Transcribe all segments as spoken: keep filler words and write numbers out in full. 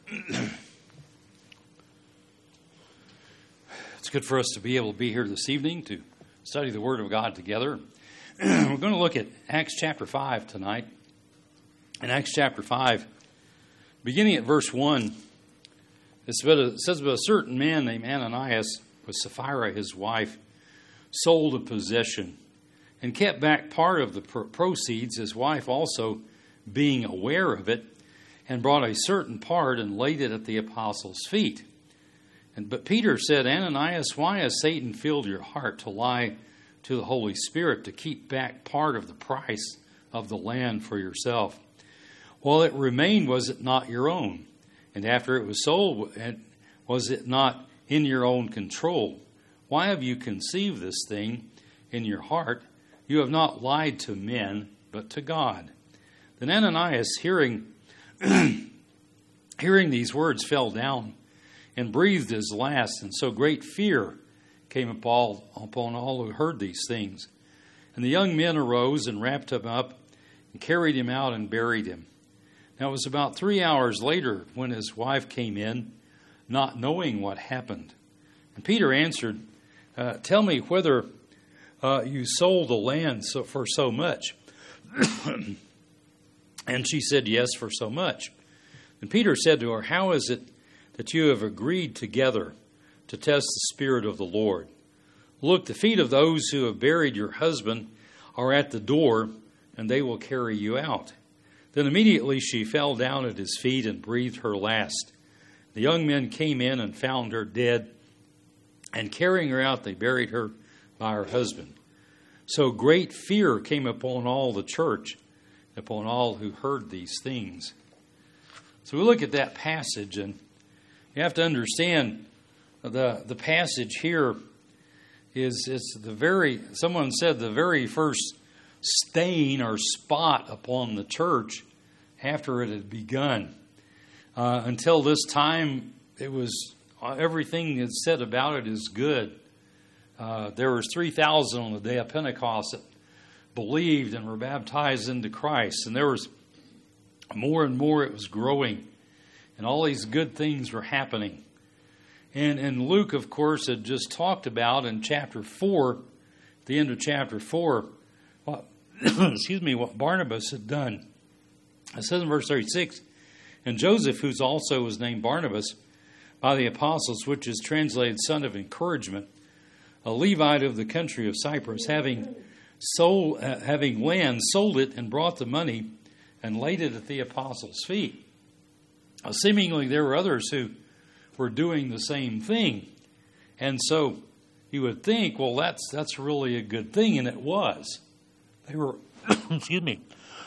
It's good for us to be able to be here this evening to study the Word of God together. We're going to look at Acts chapter five tonight. In Acts chapter five, beginning at verse one, it says, "But a certain man named Ananias, with Sapphira his wife, sold a possession and kept back part of the proceeds, his wife also being aware of it, and brought a certain part and laid it at the apostles' feet. And But Peter said, Ananias, why has Satan filled your heart to lie to the Holy Spirit to keep back part of the price of the land for yourself? While it remained, was it not your own? And after it was sold, was it not in your own control? Why have you conceived this thing in your heart? You have not lied to men, but to God." Then Ananias, hearing, hearing these words, fell down and breathed his last, and so great fear came upon, upon all who heard these things. And the young men arose and wrapped him up and carried him out and buried him. Now it was about three hours later when his wife came in, not knowing what happened. And Peter answered, uh, "Tell me whether uh, you sold the land so, for so much." And she said, "Yes, for so much." And Peter said to her, "How is it that you have agreed together to test the Spirit of the Lord? Look, the feet of those who have buried your husband are at the door, and they will carry you out." Then immediately she fell down at his feet and breathed her last. The young men came in and found her dead, and carrying her out, they buried her by her husband. So great fear came upon all the church, upon all who heard these things. So we look at that passage, and you have to understand the the passage here is it's the very, someone said the very first stain or spot upon the church after it had begun. Uh, until this time, it was everything that's said about it is good. Uh, there was three thousand on the day of Pentecost that believed and were baptized into Christ, and there was more and more it was growing, and all these good things were happening. And, and Luke, of course, had just talked about in chapter four, at the end of chapter four, what, excuse me, what Barnabas had done. It says in verse thirty-six, "And Joseph, who's also was named Barnabas by the apostles, which is translated son of encouragement, a Levite of the country of Cyprus, having sold, uh, having land, sold it and brought the money and laid it at the apostles' feet." Uh, seemingly there were others who were doing the same thing. And so you would think, well, that's that's really a good thing, and it was. They were, excuse me,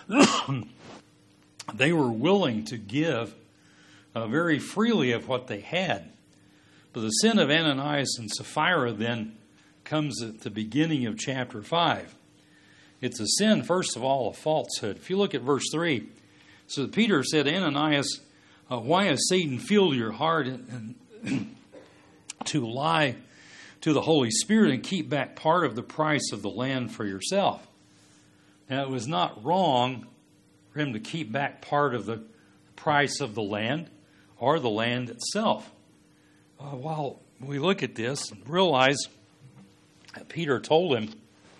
they were willing to give uh, very freely of what they had. But the sin of Ananias and Sapphira then comes at the beginning of chapter five. It's a sin, first of all, of falsehood. If you look at verse three, so Peter said, "Ananias, uh, why has Satan filled your heart and, and to lie to the Holy Spirit and keep back part of the price of the land for yourself?" Now, it was not wrong for him to keep back part of the price of the land or the land itself. Uh, while we look at this and realize that Peter told him,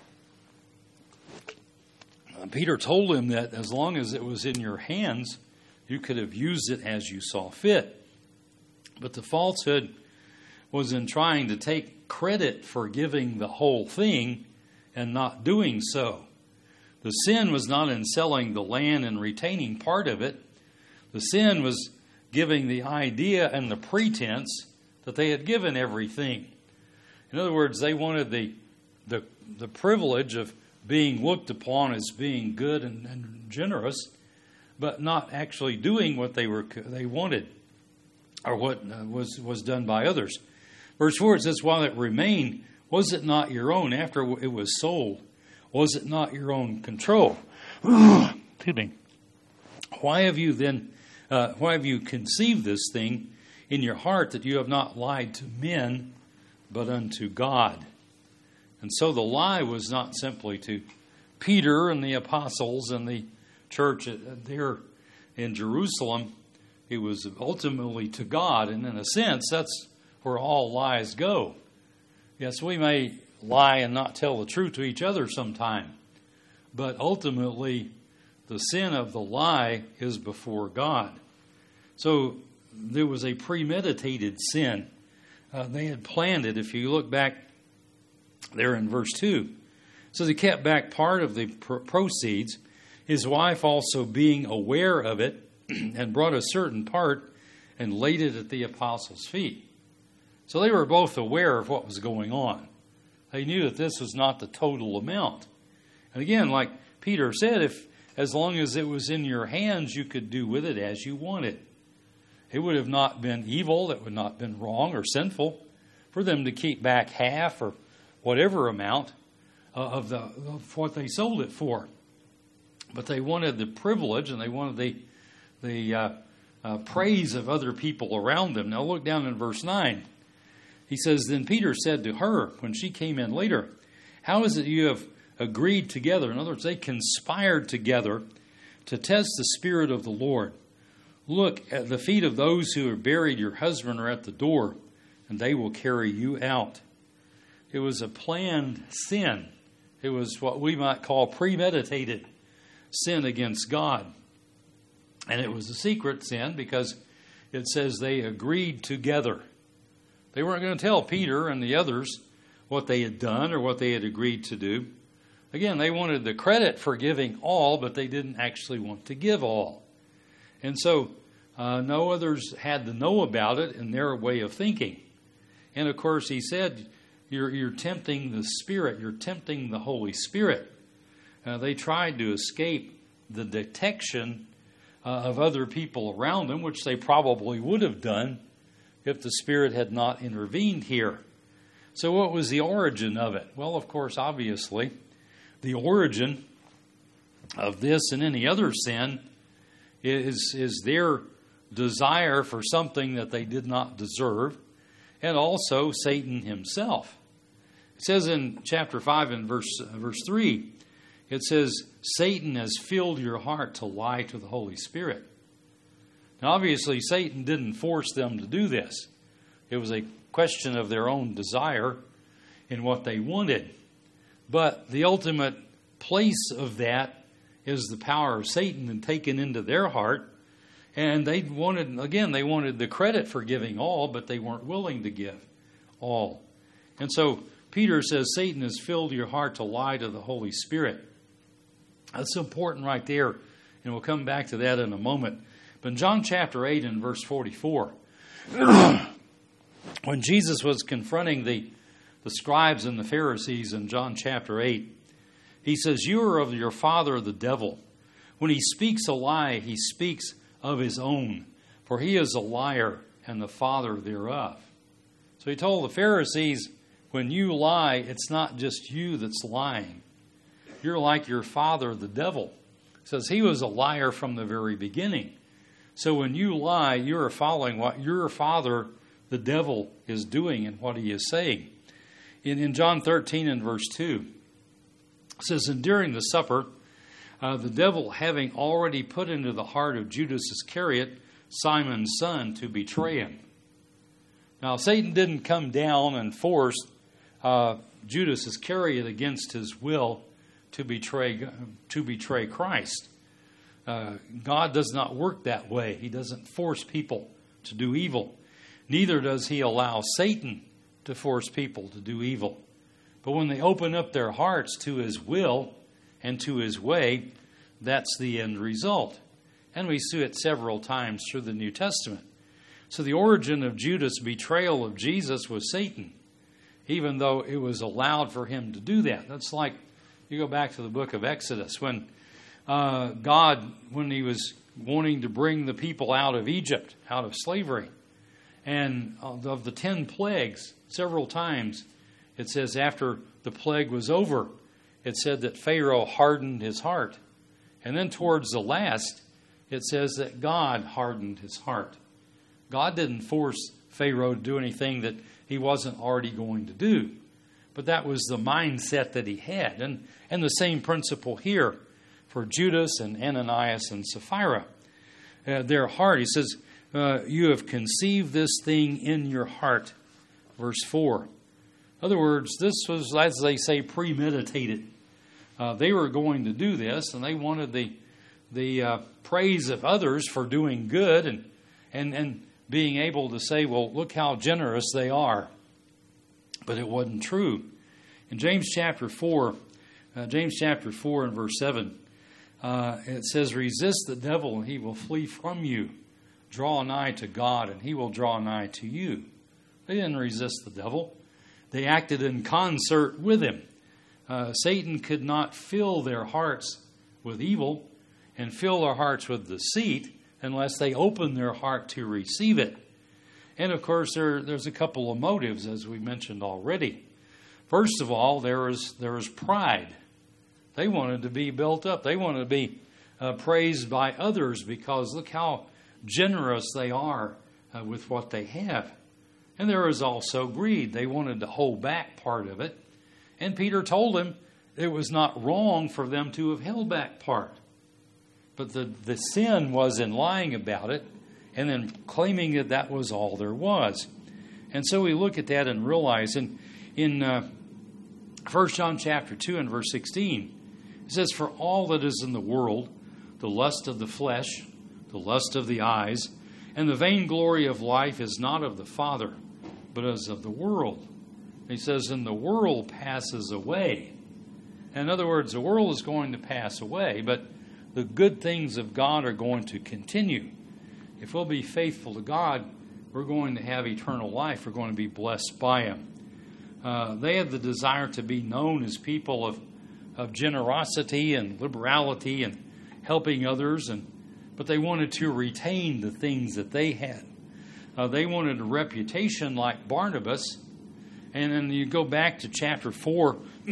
uh, Peter told him that as long as it was in your hands, you could have used it as you saw fit. But the falsehood was in trying to take credit for giving the whole thing and not doing so. The sin was not in selling the land and retaining part of it. The sin was giving the idea and the pretense that they had given everything. In other words, they wanted the the, the privilege of being looked upon as being good and, and generous, but not actually doing what they were they wanted or what uh, was was done by others. Verse four, it says, "While it remained, was it not your own? After it was sold, was it not your own control?" Excuse me. Why have you then, uh, why have you conceived this thing in your heart that you have not lied to men, but unto God? And so the lie was not simply to Peter and the apostles and the church there in Jerusalem, It was ultimately to God, and in a sense, that's where all lies go. Yes, we may lie and not tell the truth to each other sometime, but ultimately, the sin of the lie is before God. So there was a premeditated sin. Uh, they had planned it. If you look back there in verse two, so they kept back part of the proceeds, his wife also being aware of it, and brought a certain part and laid it at the apostles' feet. So they were both aware of what was going on. They knew that this was not the total amount. And again, like Peter said, if as long as it was in your hands, you could do with it as you wanted. It would have not been evil, it would not have been wrong or sinful for them to keep back half or whatever amount of the of what they sold it for. But they wanted the privilege and they wanted the the uh, uh, praise of other people around them. Now look down in verse nine. He says, Then Peter said to her, when she came in later, How is it you have agreed together? In other words, they conspired together to test the Spirit of the Lord. Look, at the feet of those who have buried your husband are at the door, and they will carry you out. It was a planned sin. It was what we might call premeditated sin against God. And it was a secret sin because it says they agreed together. They weren't going to tell Peter and the others what they had done or what they had agreed to do. Again, they wanted the credit for giving all, but they didn't actually want to give all. And so uh, no others had to know about it in their way of thinking. And of course, he said, you're, you're tempting the Spirit. You're tempting the Holy Spirit. Uh, they tried to escape the detection uh, of other people around them, which they probably would have done if the Spirit had not intervened here. So what was the origin of it? Well, of course, obviously, the origin of this and any other sin is, is their desire for something that they did not deserve, and also Satan himself. It says in chapter five and verse, uh, verse three, it says, Satan has filled your heart to lie to the Holy Spirit. Now, obviously, Satan didn't force them to do this. It was a question of their own desire in what they wanted. But the ultimate place of that is the power of Satan and taken into their heart. And they wanted, again, they wanted the credit for giving all, but they weren't willing to give all. And so Peter says, Satan has filled your heart to lie to the Holy Spirit. That's important right there. And we'll come back to that in a moment. But in John chapter eight and verse forty-four, when Jesus was confronting the, the scribes and the Pharisees in John chapter eight, he says, You are of your father the devil. When he speaks a lie, he speaks of his own, for he is a liar and the father thereof. So he told the Pharisees, when you lie, it's not just you that's lying. You're like your father the devil. He says he was a liar from the very beginning. So when you lie, you're following what your father, the devil, is doing and what he is saying. In, in John thirteen and verse two, it says, And during the supper, uh, the devil having already put into the heart of Judas Iscariot, Simon's son, to betray him. Now, Satan didn't come down and force uh, Judas Iscariot against his will to betray, to betray Christ. Uh, God does not work that way. He doesn't force people to do evil. Neither does he allow Satan to force people to do evil. But when they open up their hearts to his will and to his way, that's the end result. And we see it several times through the New Testament. So the origin of Judas' betrayal of Jesus was Satan, even though it was allowed for him to do that. That's like, you go back to the book of Exodus, when Uh, God, when he was wanting to bring the people out of Egypt, out of slavery, and of the ten plagues, several times it says after the plague was over, it said that Pharaoh hardened his heart. And then towards the last, it says that God hardened his heart. God didn't force Pharaoh to do anything that he wasn't already going to do. But that was the mindset that he had. And, and the same principle here for Judas and Ananias and Sapphira. Uh, their heart, he says, uh, you have conceived this thing in your heart. Verse four. In other words, this was, as they say, premeditated. Uh, they were going to do this, and they wanted the the uh, praise of others for doing good and, and, and being able to say, well, look how generous they are. But it wasn't true. In James chapter four, uh, James chapter four and verse seven, uh, it says, resist the devil and he will flee from you. Draw nigh to God and he will draw nigh to you. They didn't resist the devil. They acted in concert with him. Uh, Satan could not fill their hearts with evil and fill their hearts with deceit unless they opened their heart to receive it. And of course, there, there's a couple of motives, as we mentioned already. First of all, there was, there was pride. They wanted to be built up. They wanted to be uh, praised by others because look how generous they are uh, with what they have. And there was also greed. They wanted to hold back part of it. And Peter told them it was not wrong for them to have held back part. But the, the sin was in lying about it and then claiming that that was all there was. And so we look at that and realize in, in uh, First John chapter two and verse sixteen, it says, for all that is in the world, the lust of the flesh, the lust of the eyes, and the vainglory of life is not of the Father, but is of the world. He says, and the world passes away. In other words, the world is going to pass away, but the good things of God are going to continue. If we'll be faithful to God, we're going to have eternal life. We're going to be blessed by Him. Uh, they had the desire to be known as people of, of generosity and liberality and helping others, and but they wanted to retain the things that they had. Uh, they wanted a reputation like Barnabas. And then you go back to chapter four,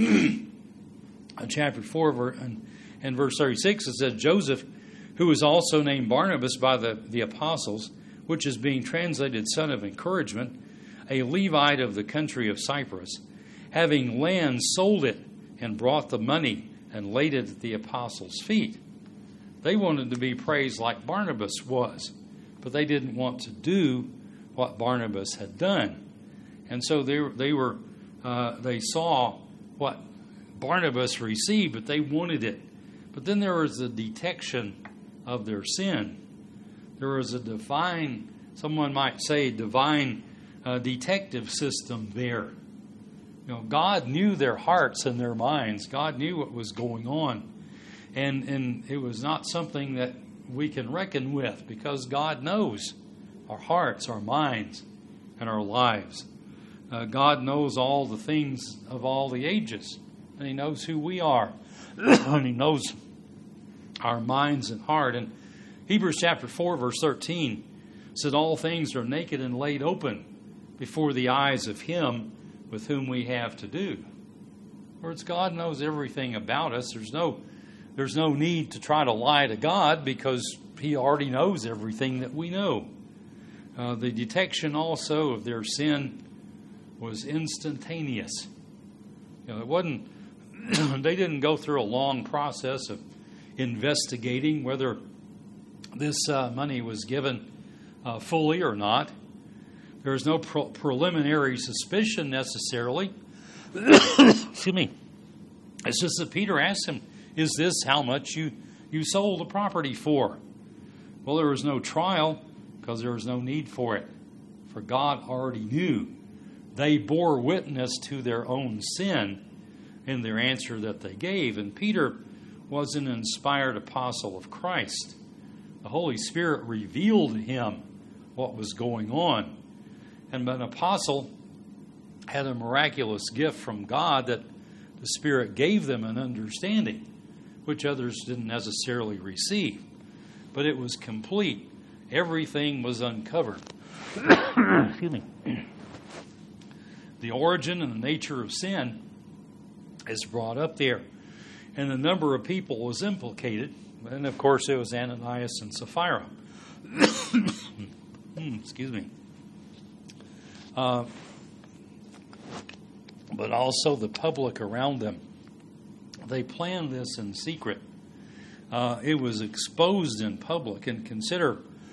chapter four and, and verse thirty-six, it says, Joseph, who was also named Barnabas by the, the apostles, which is being translated son of encouragement, a Levite of the country of Cyprus, having land, sold it, and brought the money and laid it at the apostles' feet. They wanted to be praised like Barnabas was, but they didn't want to do what Barnabas had done. And so they, they were, uh, they saw what Barnabas received, but they wanted it. But then there was a detection of their sin. There was a divine, someone might say, divine uh, detective system there. You know, God knew their hearts and their minds. God knew what was going on. And, and it was not something that we can reckon with because God knows our hearts, our minds, and our lives. Uh, God knows all the things of all the ages. And He knows who we are. And He knows our minds and heart. And Hebrews chapter four, verse thirteen said, all things are naked and laid open before the eyes of Him with whom we have to do. In other words, God knows everything about us. There's no, there's no need to try to lie to God because He already knows everything that we know. Uh, the detection also of their sin was instantaneous. You know, it wasn't. They didn't go through a long process of investigating whether this uh, money was given uh, fully or not. There was no pre- preliminary suspicion necessarily. Excuse me. It's just that Peter asked him, "Is this how much you you sold the property for?" Well, there was no trial because there was no need for it, for God already knew. They bore witness to their own sin in their answer that they gave. And Peter was an inspired apostle of Christ. The Holy Spirit revealed to him what was going on. And an apostle had a miraculous gift from God that the Spirit gave them an understanding, which others didn't necessarily receive. But it was complete. Everything was uncovered. Excuse me. The origin and the nature of sin is brought up there. And the number of people was implicated. And, of course, it was Ananias and Sapphira. Excuse me. Uh, but also the public around them. They planned this in secret. Uh, it was exposed in public. And consider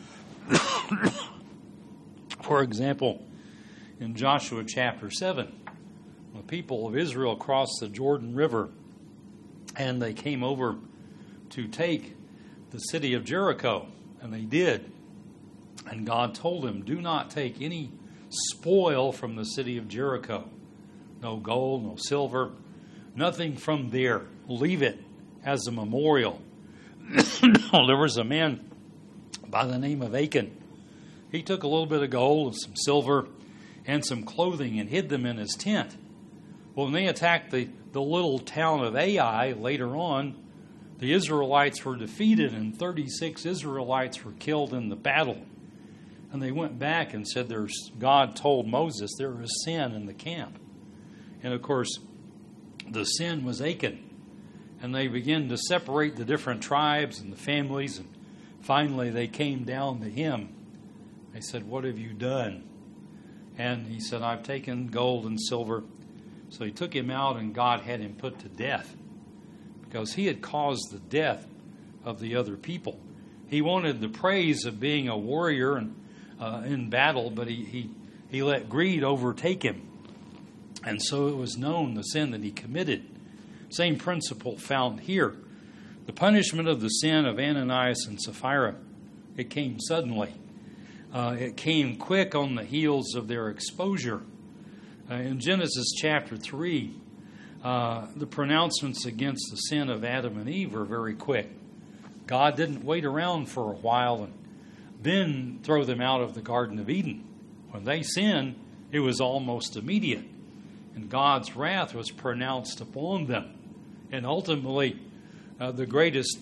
For example, in Joshua chapter seven, the people of Israel crossed the Jordan River and they came over to take the city of Jericho, and they did. And God told them, do not take any spoil from the city of Jericho. No gold, no silver, nothing from there. Leave it as a memorial. There was a man by the name of Achan. He took a little bit of gold and some silver and some clothing and hid them in his tent. Well, when they attacked the, the little town of Ai later on, the Israelites were defeated and thirty-six Israelites were killed in the battle. And they went back and said, "There's God told Moses there is sin in the camp." And of course, the sin was Achan. And they began to separate the different tribes and the families. And finally, they came down to him. They said, "What have you done?" And he said, "I've taken gold and silver." So he took him out, and God had him put to death because he had caused the death of the other people. He wanted the praise of being a warrior and uh, in battle, but he, he, he let greed overtake him. And so it was known the sin that he committed. Same principle found here. The punishment of the sin of Ananias and Sapphira, it came suddenly. Uh, it came quick on the heels of their exposure. Uh, in Genesis chapter three, uh, the pronouncements against the sin of Adam and Eve were very quick. God didn't wait around for a while and then throw them out of the Garden of Eden. When they sinned, it was almost immediate. And God's wrath was pronounced upon them. And ultimately, uh, the greatest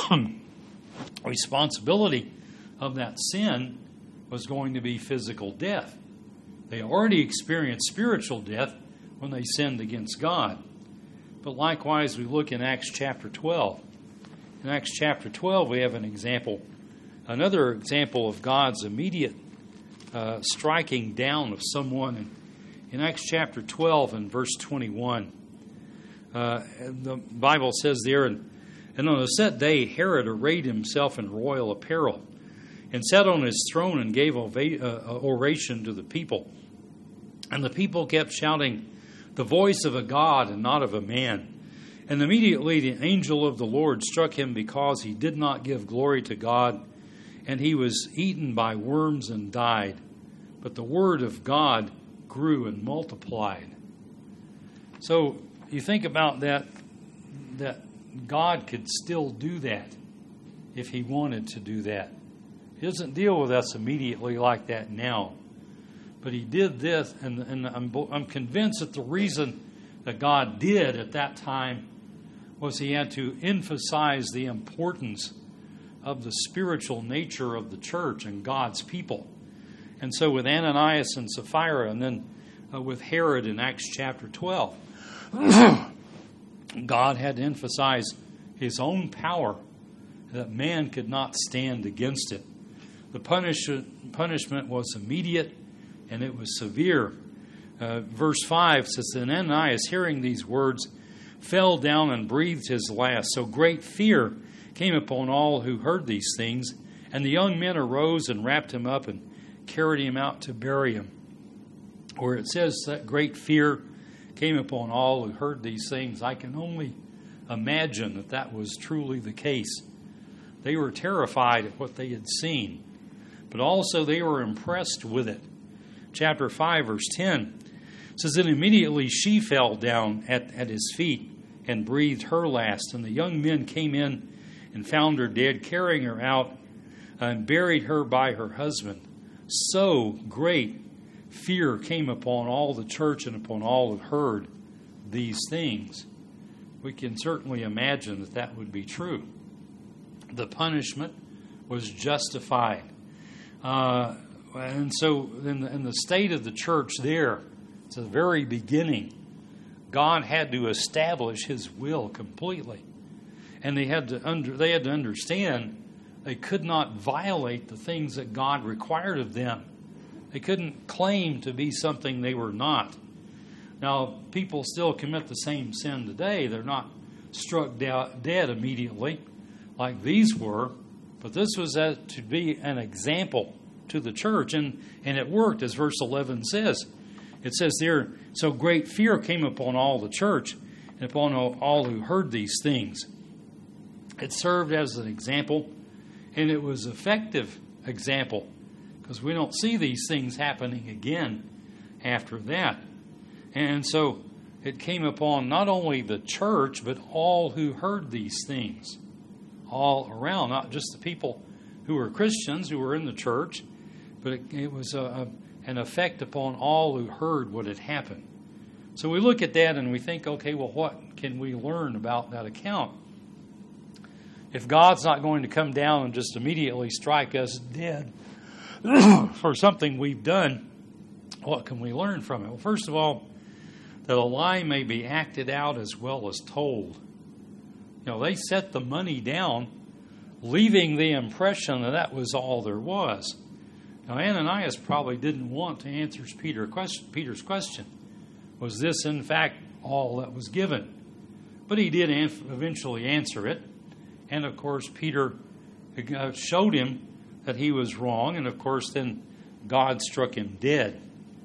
responsibility of that sin was going to be physical death. They already experienced spiritual death when they sinned against God. But likewise, we look in Acts chapter twelve. In Acts chapter twelve, we have an example, another example of God's immediate uh, striking down of someone. In, in Acts chapter twelve and verse twenty-one, uh, the Bible says there, and, and on a set day, Herod arrayed himself in royal apparel and sat on his throne and gave ova- uh, oration to the people. And the people kept shouting, "The voice of a God and not of a man." And immediately the angel of the Lord struck him because he did not give glory to God, and he was eaten by worms and died. But the word of God grew and multiplied. So you think about that, that God could still do that if he wanted to do that. He doesn't deal with us immediately like that now. But he did this, and, and I'm, I'm convinced that the reason that God did at that time was he had to emphasize the importance of the spiritual nature of the church and God's people. And so with Ananias and Sapphira, and then uh, with Herod in Acts chapter twelve, God had to emphasize his own power, that man could not stand against it. The punish, punishment was immediate, and it was severe. Uh, verse five says, "Then Ananias, hearing these words, fell down and breathed his last. So great fear came upon all who heard these things. And the young men arose and wrapped him up and carried him out to bury him." Where it says that great fear came upon all who heard these things, I can only imagine that that was truly the case. They were terrified at what they had seen, but also they were impressed with it. Chapter five, verse ten says, "Then immediately she fell down at, at his feet and breathed her last. And the young men came in and found her dead, carrying her out and buried her by her husband. So great fear came upon all the church and upon all who heard these things." We can certainly imagine that that would be true. The punishment was justified. Uh, and so in the, in the state of the church there, to the very beginning, God had to establish his will completely. And they had to under, they had to understand they could not violate the things that God required of them. They couldn't claim to be something they were not. Now, people still commit the same sin today. They're not struck dead immediately like these were, But this was uh, to be an example to the church, and, and it worked, as verse eleven says. It says there, so great fear came upon all the church and upon all, all who heard these things. It served as an example, and it was an effective example, because we don't see these things happening again after that. And so it came upon not only the church, but all who heard these things all around, not just the people who were Christians, who were in the church, but it, it was a, a, an effect upon all who heard what had happened. So we look at that and we think, okay, well, what can we learn about that account? If God's not going to come down and just immediately strike us dead for something we've done, what can we learn from it? Well, first of all, that a lie may be acted out as well as told. You know, they set the money down, leaving the impression that that was all there was. Now, Ananias probably didn't want to answer Peter question, Peter's question. Was this, in fact, all that was given? But he did eventually answer it. And, of course, Peter showed him that he was wrong. And, of course, then God struck him dead.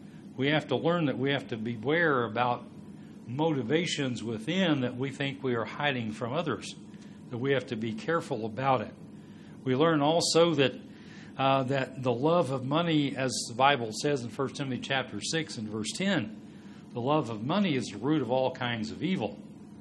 We have to learn that we have to beware about motivations within that we think we are hiding from others, that we have to be careful about it. We learn also that uh, that the love of money, as the Bible says in First Timothy chapter six and verse ten, the love of money is the root of all kinds of evil.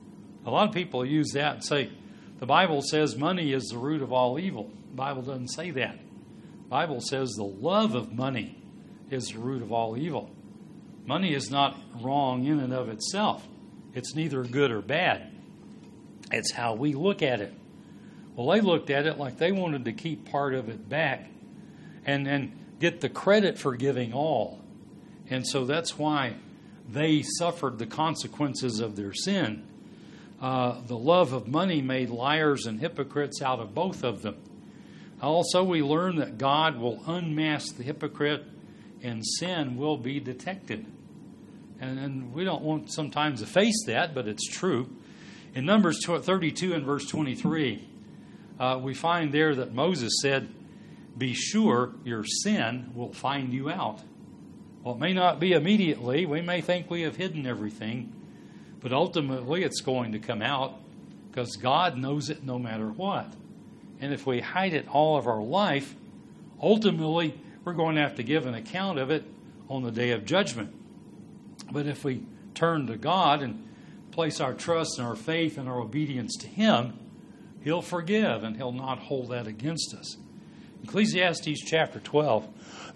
A lot of people use that and say, the Bible says money is the root of all evil. The Bible doesn't say that. The Bible says the love of money is the root of all evil. Money is not wrong in and of itself. It's neither good or bad. It's how we look at it. Well, they looked at it like they wanted to keep part of it back and, and get the credit for giving all. And so that's why they suffered the consequences of their sin. Uh, the love of money made liars and hypocrites out of both of them. Also, we learn that God will unmask the hypocrite and sin will be detected. And, and we don't want sometimes to face that, but it's true. In Numbers thirty-two and verse twenty-three, uh, we find there that Moses said, be sure your sin will find you out. Well, it may not be immediately. We may think we have hidden everything, but ultimately it's going to come out because God knows it no matter what. And if we hide it all of our life, ultimately we're going to have to give an account of it on the day of judgment. But if we turn to God and place our trust and our faith and our obedience to Him, He'll forgive and He'll not hold that against us. Ecclesiastes chapter twelve,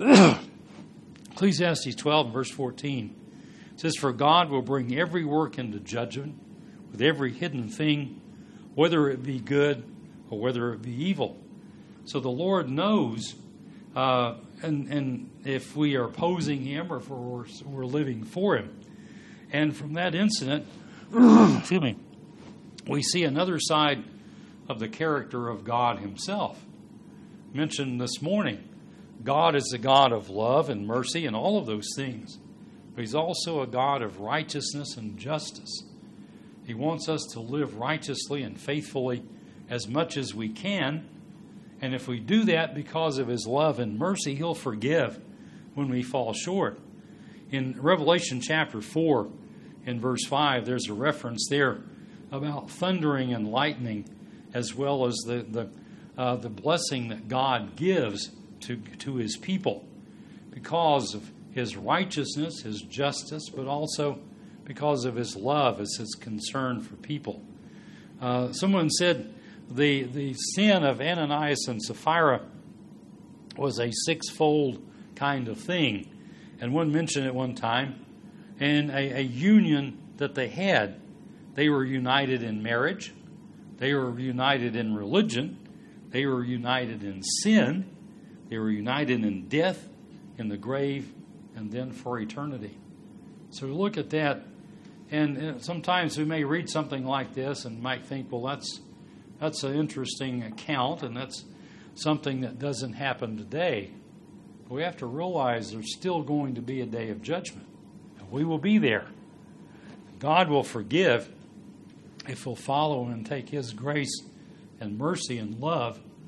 Ecclesiastes twelve and verse fourteen says, for God will bring every work into judgment with every hidden thing, whether it be good or whether it be evil. So the Lord knows uh, and, and if we are opposing Him or if we're, we're living for Him. And from that incident, excuse me, we see another side of the character of God Himself. Mentioned this morning, God is a God of love and mercy and all of those things. But He's also a God of righteousness and justice. He wants us to live righteously and faithfully as much as we can. And if we do that because of His love and mercy, He'll forgive when we fall short. In Revelation chapter four, in verse five, there's a reference there about thundering and lightning, as well as the the, uh, the blessing that God gives to, to His people because of His righteousness, His justice, but also because of His love as His concern for people. Uh, someone said the, the sin of Ananias and Sapphira was a sixfold kind of thing. And one mentioned at one time, and a, a union that they had. They were united in marriage. They were united in religion. They were united in sin. They were united in death, in the grave, and then for eternity. So we look at that, and sometimes we may read something like this and might think, well, that's that's an interesting account, and that's something that doesn't happen today. But we have to realize there's still going to be a day of judgment. And we will be there. God will forgive if we'll follow and take His grace and mercy and love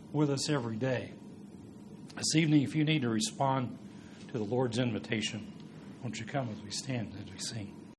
with us every day. This evening, if you need to respond to the Lord's invitation, won't you come as we stand, as we sing?